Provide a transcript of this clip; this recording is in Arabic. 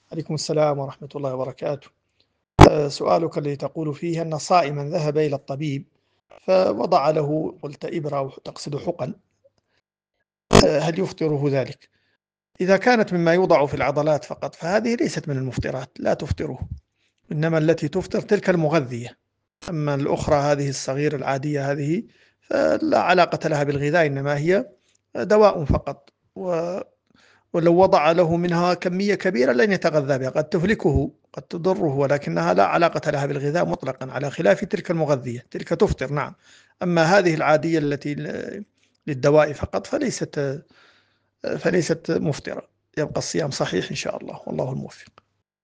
عليكم السلام ورحمة الله وبركاته. سؤالك الذي تقول فيه أن صائما ذهب إلى الطبيب فوضع له قلت إبرة أو تقصد حقن، هل يفطره ذلك؟ إذا كانت مما يوضع في العضلات فقط فهذه ليست من المفطرات، لا تفطره، إنما التي تفطر تلك المغذية. أما الأخرى هذه الصغيرة العادية هذه فلا علاقة لها بالغذاء، إنما هي دواء فقط، ولو وضع له منها كمية كبيرة لن يتغذى بها، قد تهلكه قد تضره، ولكنها لا علاقة لها بالغذاء مطلقا، على خلاف تلك المغذية، تلك تفطر نعم. أما هذه العادية التي للدواء فقط فليست مفطرة، يبقى الصيام صحيح إن شاء الله، والله الموفق.